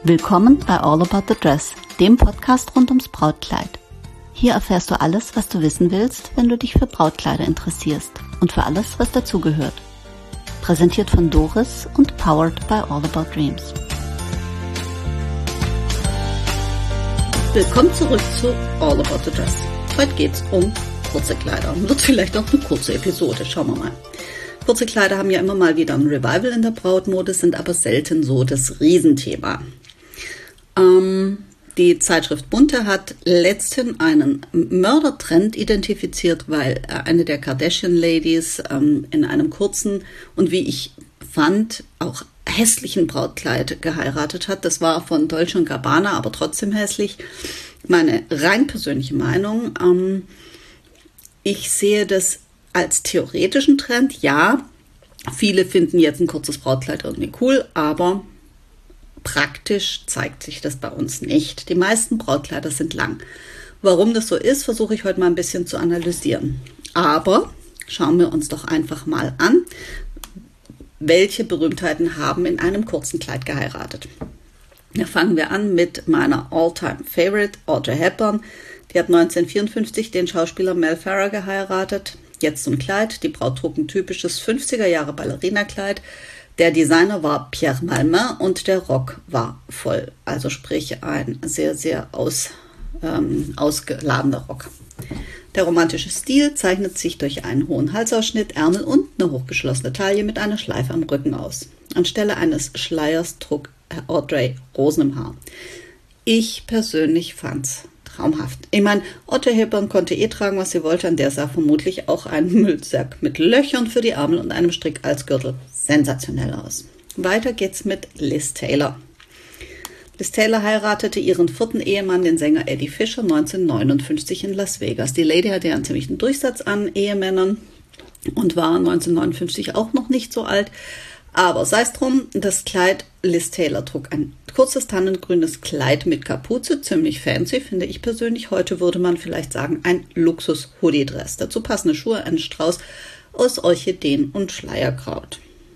Willkommen bei All About the Dress, dem Podcast rund ums Brautkleid. Hier erfährst du alles, was du wissen willst, wenn du dich für Brautkleider interessierst und für alles, was dazugehört. Präsentiert von Doris und powered by All About Dreams. Willkommen zurück zu All About the Dress. Heute geht's um kurze Kleider. Wird vielleicht auch eine kurze Episode, schauen wir mal. Kurze Kleider haben ja immer mal wieder ein Revival in der Brautmode, sind aber selten so das Riesenthema. Die Zeitschrift Bunte hat letztens einen Mördertrend identifiziert, weil eine der Kardashian-Ladies in einem kurzen und wie ich fand auch hässlichen Brautkleid geheiratet hat. Das war von Dolce & Gabbana, aber trotzdem hässlich. Meine rein persönliche Meinung, ich sehe das als theoretischen Trend. Ja, viele finden jetzt ein kurzes Brautkleid irgendwie cool, aber praktisch zeigt sich das bei uns nicht. Die meisten Brautkleider sind lang. Warum das so ist, versuche ich heute mal ein bisschen zu analysieren. Aber schauen wir uns doch einfach mal an, welche Berühmtheiten haben in einem kurzen Kleid geheiratet. Da fangen wir an mit meiner All-Time-Favorite, Audrey Hepburn. Die hat 1954 den Schauspieler Mel Ferrer geheiratet. Jetzt zum Kleid. Die Braut trug ein typisches 50er-Jahre Ballerinakleid. Der Designer war Pierre Malmain und der Rock war voll. Also sprich ein sehr, sehr ausgeladener Rock. Der romantische Stil zeichnet sich durch einen hohen Halsausschnitt, Ärmel und eine hochgeschlossene Taille mit einer Schleife am Rücken aus. Anstelle eines Schleiers trug Audrey Rosen im Haar. Ich persönlich fand's traumhaft. Ich meine, Audrey Hepburn konnte tragen, was sie wollte. An der sah vermutlich auch ein Müllsack mit Löchern für die Ärmel und einem Strick als Gürtel sensationell aus. Weiter geht's mit Liz Taylor. Liz Taylor heiratete ihren vierten Ehemann, den Sänger Eddie Fisher, 1959 in Las Vegas. Die Lady hatte ja einen ziemlichen Durchsatz an Ehemännern und war 1959 auch noch nicht so alt. Aber sei es drum, das Kleid, Liz Taylor trug ein kurzes tannengrünes Kleid mit Kapuze, ziemlich fancy, finde ich persönlich. Heute würde man vielleicht sagen, ein Luxus-Hoodie-Dress. Dazu passende Schuhe, ein Strauß aus Orchideen und Schleierkraut.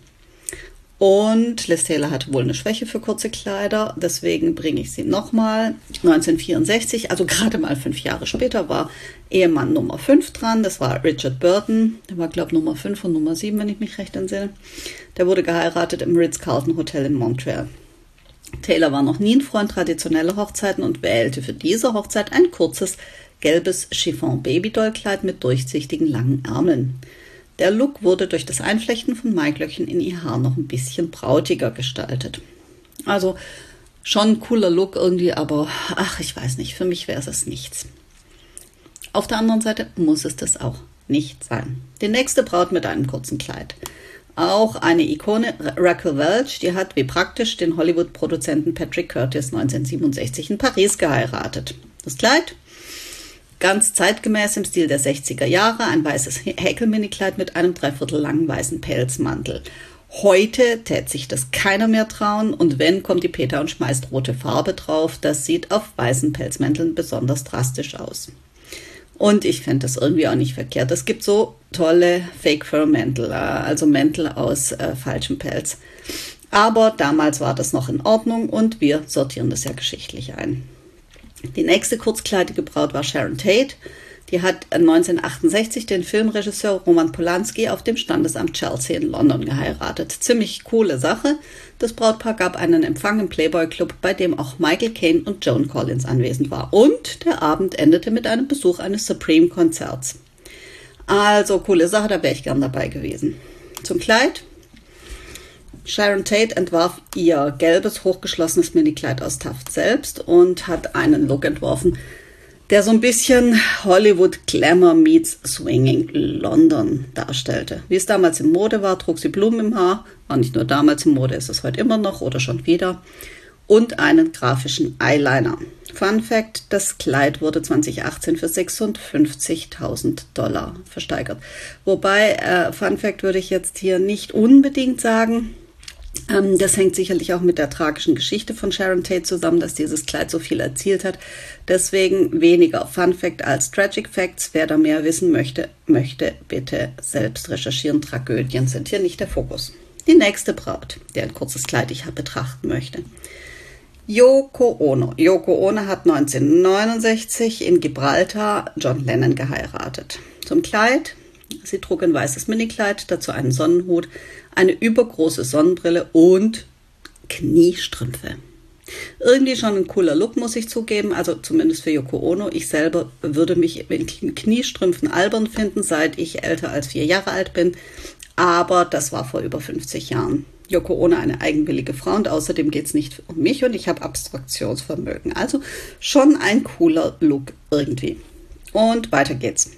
Und Liz Taylor hatte wohl eine Schwäche für kurze Kleider, deswegen bringe ich sie nochmal. 1964, also gerade mal 5 Jahre später, war Ehemann Nummer 5 dran. Das war Richard Burton. Der war, glaube ich, Nummer 5 und Nummer 7, wenn ich mich recht entsinne. Der wurde geheiratet im Ritz-Carlton Hotel in Montreal. Taylor war noch nie ein Freund traditioneller Hochzeiten und wählte für diese Hochzeit ein kurzes, gelbes Chiffon-Babydoll-Kleid mit durchsichtigen langen Ärmeln. Der Look wurde durch das Einflechten von Maiglöckchen in ihr Haar noch ein bisschen brautiger gestaltet. Also schon ein cooler Look irgendwie, aber ich weiß nicht, für mich wäre es nichts. Auf der anderen Seite muss es das auch nicht sein. Die nächste Braut mit einem kurzen Kleid. Auch eine Ikone, Raquel Welch, die hat wie praktisch den Hollywood-Produzenten Patrick Curtis 1967 in Paris geheiratet. Das Kleid? Ganz zeitgemäß im Stil der 60er Jahre, ein weißes Häkelminikleid mit einem 3/4 langen weißen Pelzmantel. Heute tät sich das keiner mehr trauen und wenn, kommt die Peter und schmeißt rote Farbe drauf. Das sieht auf weißen Pelzmänteln besonders drastisch aus. Und ich fände das irgendwie auch nicht verkehrt. Es gibt so tolle Fake-Fur-Mäntel, also Mäntel aus falschem Pelz. Aber damals war das noch in Ordnung und wir sortieren das ja geschichtlich ein. Die nächste kurzkleidige Braut war Sharon Tate. Die hat 1968 den Filmregisseur Roman Polanski auf dem Standesamt Chelsea in London geheiratet. Ziemlich coole Sache. Das Brautpaar gab einen Empfang im Playboy Club, bei dem auch Michael Caine und Joan Collins anwesend war. Und der Abend endete mit einem Besuch eines Supreme-Konzerts. Also coole Sache, da wäre ich gern dabei gewesen. Zum Kleid. Sharon Tate entwarf ihr gelbes, hochgeschlossenes Minikleid aus Taft selbst und hat einen Look entworfen, der so ein bisschen Hollywood Glamour meets Swinging London darstellte. Wie es damals in Mode war, trug sie Blumen im Haar, war nicht nur damals in Mode, ist es heute immer noch oder schon wieder, und einen grafischen Eyeliner. Fun Fact, das Kleid wurde 2018 für $56.000 versteigert. Wobei, Fun Fact würde ich jetzt hier nicht unbedingt sagen. Das hängt sicherlich auch mit der tragischen Geschichte von Sharon Tate zusammen, dass dieses Kleid so viel erzielt hat. Deswegen weniger Fun Fact als Tragic Facts. Wer da mehr wissen möchte bitte selbst recherchieren. Tragödien sind hier nicht der Fokus. Die nächste Braut, deren kurzes Kleid ich betrachten möchte. Yoko Ono. Yoko Ono hat 1969 in Gibraltar John Lennon geheiratet. Zum Kleid: sie trug ein weißes Minikleid, dazu einen Sonnenhut, eine übergroße Sonnenbrille und Kniestrümpfe. Irgendwie schon ein cooler Look, muss ich zugeben, also zumindest für Yoko Ono. Ich selber würde mich in Kniestrümpfen albern finden, seit ich älter als 4 Jahre alt bin, aber das war vor über 50 Jahren. Yoko Ono eine eigenwillige Frau und außerdem geht es nicht um mich und ich habe Abstraktionsvermögen. Also schon ein cooler Look irgendwie. Und weiter geht's.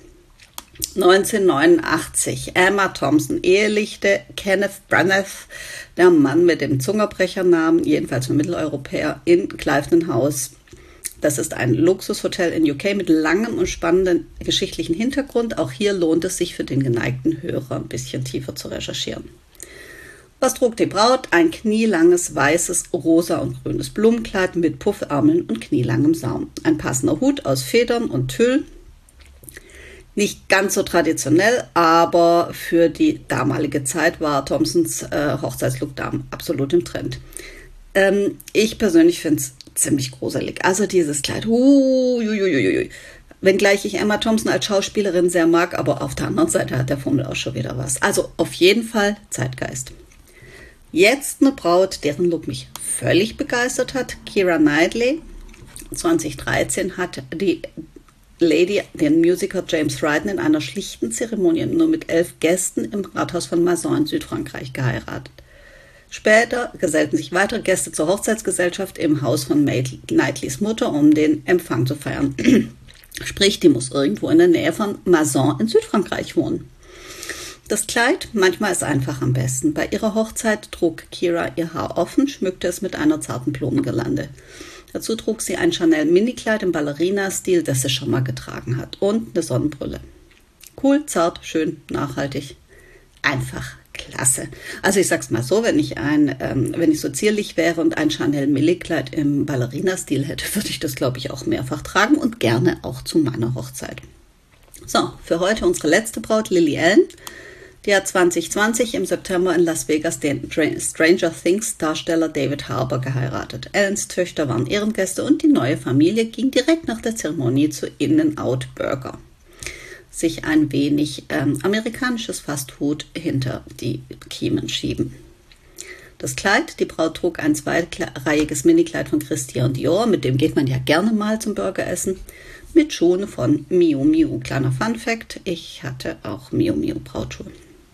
1989, Emma Thompson ehelichte Kenneth Branagh, der Mann mit dem Zungenbrechernamen, jedenfalls für Mitteleuropäer, in Clifton House. Das ist ein Luxushotel in UK mit langem und spannenden geschichtlichen Hintergrund. Auch hier lohnt es sich für den geneigten Hörer, ein bisschen tiefer zu recherchieren. Was trug die Braut? Ein knielanges, weißes, rosa und grünes Blumenkleid mit Puffärmeln und knielangem Saum. Ein passender Hut aus Federn und Tüll. Nicht ganz so traditionell, aber für die damalige Zeit war Thompsons Hochzeitslook da absolut im Trend. Ich persönlich finde es ziemlich gruselig. Also dieses Kleid, wenngleich ich Emma Thompson als Schauspielerin sehr mag, aber auf der anderen Seite hat der Fummel auch schon wieder was. Also auf jeden Fall Zeitgeist. Jetzt eine Braut, deren Look mich völlig begeistert hat, Keira Knightley. 2013 hat die Lady den Musiker James Ryden in einer schlichten Zeremonie nur mit 11 Gästen im Rathaus von Mazan in Südfrankreich geheiratet. Später gesellten sich weitere Gäste zur Hochzeitsgesellschaft im Haus von Knightleys Mutter, um den Empfang zu feiern. Sprich, die muss irgendwo in der Nähe von Mazan in Südfrankreich wohnen. Das Kleid, manchmal ist einfach am besten. Bei ihrer Hochzeit trug Keira ihr Haar offen, schmückte es mit einer zarten Blumengirlande. Dazu trug sie ein Chanel-Minikleid im Ballerina-Stil, das sie schon mal getragen hat, und eine Sonnenbrille. Cool, zart, schön, nachhaltig, einfach klasse. Also ich sag's mal so, wenn ich so zierlich wäre und ein Chanel-Minikleid im Ballerina-Stil hätte, würde ich das, glaube ich, auch mehrfach tragen und gerne auch zu meiner Hochzeit. So, für heute unsere letzte Braut, Lily Allen. Die hat 2020 im September in Las Vegas den Stranger Things Darsteller David Harbour geheiratet. Allens Töchter waren Ehrengäste und die neue Familie ging direkt nach der Zeremonie zu In-N-Out Burger. Sich ein wenig amerikanisches Fastfood hinter die Kiemen schieben. Das Kleid, die Braut trug ein zweireihiges Minikleid von Christian Dior, mit dem geht man ja gerne mal zum Burgeressen, mit Schuhen von Miu Miu. Kleiner Funfact, ich hatte auch Miu Miu Brautschuhe.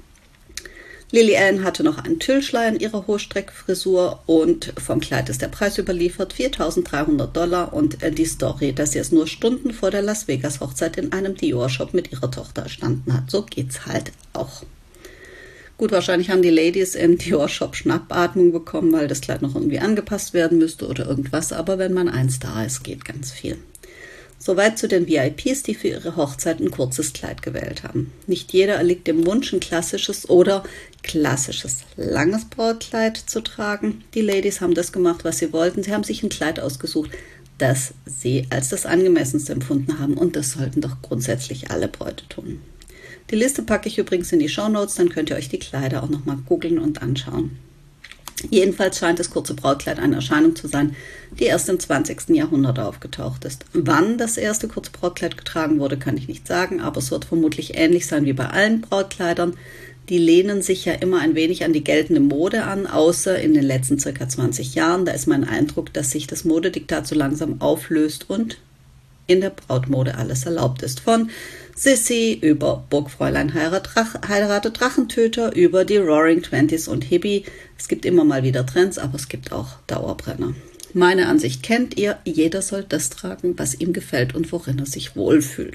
Lily Allen hatte noch einen Tüllschleier in ihrer Hochstreckfrisur und vom Kleid ist der Preis überliefert, $4.300 und die Story, dass sie es nur Stunden vor der Las Vegas Hochzeit in einem Dior-Shop mit ihrer Tochter erstanden hat. So geht's halt auch. Gut, wahrscheinlich haben die Ladies im Dior-Shop Schnappatmung bekommen, weil das Kleid noch irgendwie angepasst werden müsste oder irgendwas, aber wenn man ein Star ist, geht ganz viel. Soweit zu den VIPs, die für ihre Hochzeit ein kurzes Kleid gewählt haben. Nicht jeder erliegt dem Wunsch, ein klassisches oder klassisches langes Brautkleid zu tragen. Die Ladies haben das gemacht, was sie wollten. Sie haben sich ein Kleid ausgesucht, das sie als das angemessenste empfunden haben, und das sollten doch grundsätzlich alle Bräute tun. Die Liste packe ich übrigens in die Shownotes, dann könnt ihr euch die Kleider auch nochmal googeln und anschauen. Jedenfalls scheint das kurze Brautkleid eine Erscheinung zu sein, die erst im 20. Jahrhundert aufgetaucht ist. Wann das erste kurze Brautkleid getragen wurde, kann ich nicht sagen, aber es wird vermutlich ähnlich sein wie bei allen Brautkleidern. Die lehnen sich ja immer ein wenig an die geltende Mode an, außer in den letzten ca. 20 Jahren. Da ist mein Eindruck, dass sich das Modediktat so langsam auflöst und in der Brautmode alles erlaubt ist. Von Sissy über Burgfräulein heiratet Drachentöter, über die Roaring Twenties und Hippie. Es gibt immer mal wieder Trends, aber es gibt auch Dauerbrenner. Meine Ansicht kennt ihr, jeder soll das tragen, was ihm gefällt und worin er sich wohlfühlt.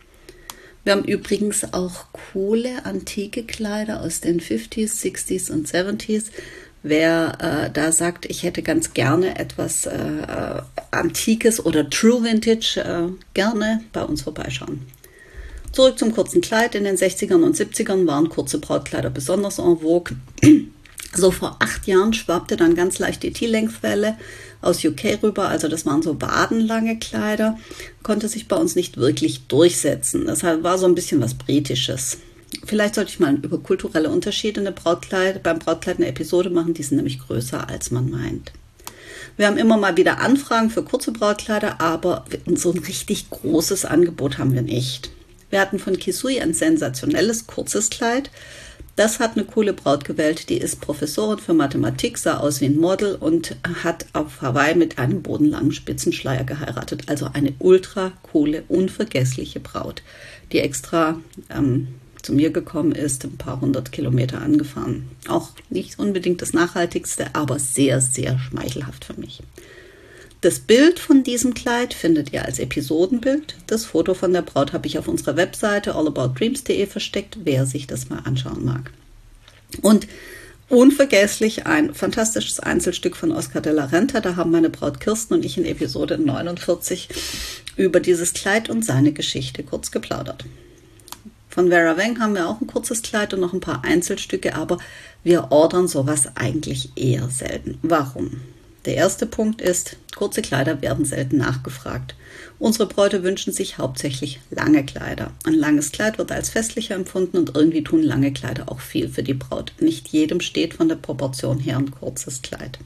Wir haben übrigens auch coole antike Kleider aus den 50s, 60s und 70s. Wer da sagt, ich hätte ganz gerne etwas Antikes oder True Vintage, gerne bei uns vorbeischauen. Zurück zum kurzen Kleid. In den 60ern und 70ern waren kurze Brautkleider besonders en vogue. So vor 8 Jahren schwappte dann ganz leicht die T-Length-Welle aus UK rüber. Also das waren so wadenlange Kleider. Konnte sich bei uns nicht wirklich durchsetzen. Das war so ein bisschen was Britisches. Vielleicht sollte ich mal über kulturelle Unterschiede beim Brautkleid eine Episode machen. Die sind nämlich größer, als man meint. Wir haben immer mal wieder Anfragen für kurze Brautkleider, aber so ein richtig großes Angebot haben wir nicht. Wir hatten von Kisui ein sensationelles kurzes Kleid. Das hat eine coole Braut gewählt, die ist Professorin für Mathematik, sah aus wie ein Model und hat auf Hawaii mit einem bodenlangen Spitzenschleier geheiratet. Also eine ultra coole, unvergessliche Braut, die extra zu mir gekommen ist, ein paar 100 Kilometer angefahren. Auch nicht unbedingt das Nachhaltigste, aber sehr, sehr schmeichelhaft für mich. Das Bild von diesem Kleid findet ihr als Episodenbild. Das Foto von der Braut habe ich auf unserer Webseite allaboutdreams.de versteckt, wer sich das mal anschauen mag. Und unvergesslich ein fantastisches Einzelstück von Oscar de la Renta. Da haben meine Braut Kirsten und ich in Episode 49 über dieses Kleid und seine Geschichte kurz geplaudert. Von Vera Wang haben wir auch ein kurzes Kleid und noch ein paar Einzelstücke, aber wir ordern sowas eigentlich eher selten. Warum? Der erste Punkt ist, kurze Kleider werden selten nachgefragt. Unsere Bräute wünschen sich hauptsächlich lange Kleider. Ein langes Kleid wird als festlicher empfunden und irgendwie tun lange Kleider auch viel für die Braut. Nicht jedem steht von der Proportion her ein kurzes Kleid.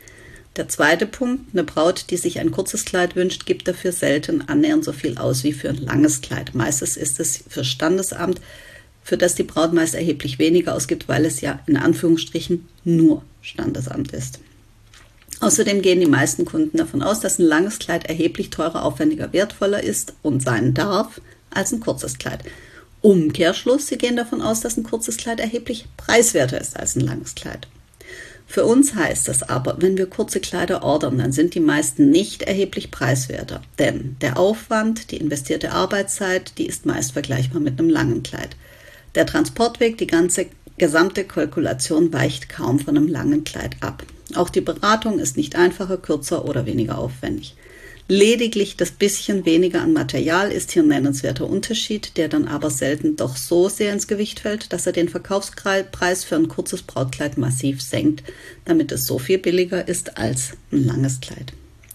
Der zweite Punkt, eine Braut, die sich ein kurzes Kleid wünscht, gibt dafür selten annähernd so viel aus wie für ein langes Kleid. Meistens ist es für Standesamt, für das die Braut meist erheblich weniger ausgibt, weil es ja in Anführungsstrichen nur Standesamt ist. Außerdem gehen die meisten Kunden davon aus, dass ein langes Kleid erheblich teurer, aufwendiger, wertvoller ist und sein darf als ein kurzes Kleid. Umkehrschluss, sie gehen davon aus, dass ein kurzes Kleid erheblich preiswerter ist als ein langes Kleid. Für uns heißt das aber, wenn wir kurze Kleider ordern, dann sind die meisten nicht erheblich preiswerter. Denn der Aufwand, die investierte Arbeitszeit, die ist meist vergleichbar mit einem langen Kleid. Der Transportweg, die gesamte Kalkulation weicht kaum von einem langen Kleid ab. Auch die Beratung ist nicht einfacher, kürzer oder weniger aufwendig. Lediglich das bisschen weniger an Material ist hier ein nennenswerter Unterschied, der dann aber selten doch so sehr ins Gewicht fällt, dass er den Verkaufspreis für ein kurzes Brautkleid massiv senkt, damit es so viel billiger ist als ein langes Kleid.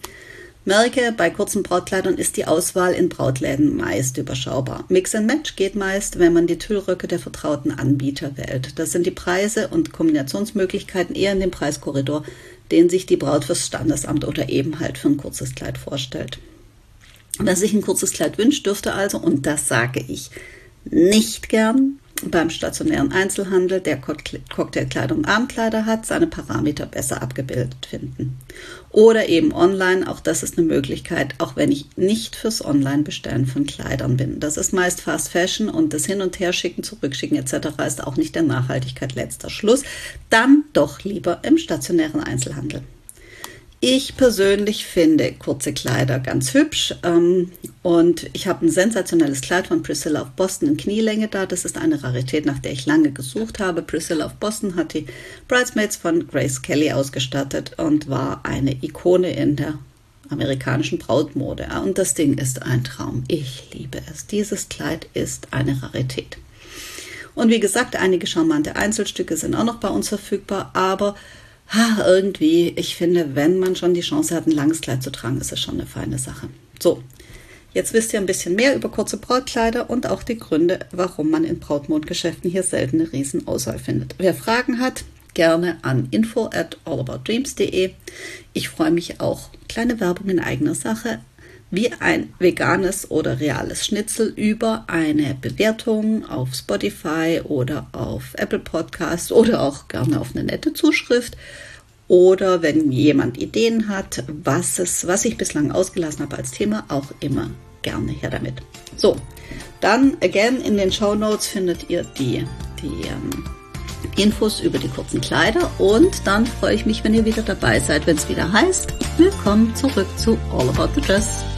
Merke, bei kurzen Brautkleidern ist die Auswahl in Brautläden meist überschaubar. Mix and Match geht meist, wenn man die Tüllröcke der vertrauten Anbieter wählt. Das sind die Preise und Kombinationsmöglichkeiten eher in dem Preiskorridor, den sich die Braut fürs Standesamt oder eben halt für ein kurzes Kleid vorstellt. Wer sich ein kurzes Kleid wünscht, dürfte also, und das sage ich nicht gern, beim stationären Einzelhandel, der Cocktailkleider und Abendkleider hat, seine Parameter besser abgebildet finden. Oder eben online, auch das ist eine Möglichkeit, auch wenn ich nicht fürs Online-Bestellen von Kleidern bin. Das ist meist Fast Fashion und das Hin- und Herschicken, Zurückschicken etc. ist auch nicht der Nachhaltigkeit letzter Schluss. Dann doch lieber im stationären Einzelhandel. Ich persönlich finde kurze Kleider ganz hübsch und ich habe ein sensationelles Kleid von Priscilla of Boston in Knielänge da. Das ist eine Rarität, nach der ich lange gesucht habe. Priscilla of Boston hat die Bridesmaids von Grace Kelly ausgestattet und war eine Ikone in der amerikanischen Brautmode. Und das Ding ist ein Traum. Ich liebe es. Dieses Kleid ist eine Rarität. Und wie gesagt, einige charmante Einzelstücke sind auch noch bei uns verfügbar, aber irgendwie, ich finde, wenn man schon die Chance hat, ein langes Kleid zu tragen, ist es schon eine feine Sache. So, jetzt wisst ihr ein bisschen mehr über kurze Brautkleider und auch die Gründe, warum man in Brautmodengeschäften hier selten eine Riesenauswahl findet. Wer Fragen hat, gerne an info@allaboutdreams.de. Ich freue mich auch, kleine Werbung in eigener Sache, wie ein veganes oder reales Schnitzel über eine Bewertung auf Spotify oder auf Apple Podcast oder auch gerne auf eine nette Zuschrift. Oder wenn jemand Ideen hat, was ich bislang ausgelassen habe als Thema, auch immer gerne her damit. So, dann again in den Shownotes findet ihr die Infos über die kurzen Kleider und dann freue ich mich, wenn ihr wieder dabei seid, wenn es wieder heißt, willkommen zurück zu All About the Dress.